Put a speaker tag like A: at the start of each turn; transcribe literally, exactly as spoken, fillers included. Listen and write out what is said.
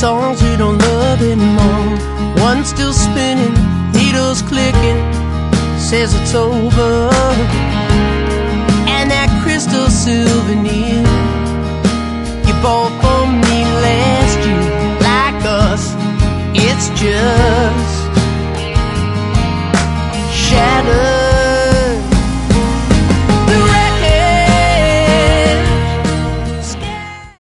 A: songs you don't love anymore. One still spinning, needles clicking, says it's over. And that crystal souvenir you bought for me last year, like us, it's just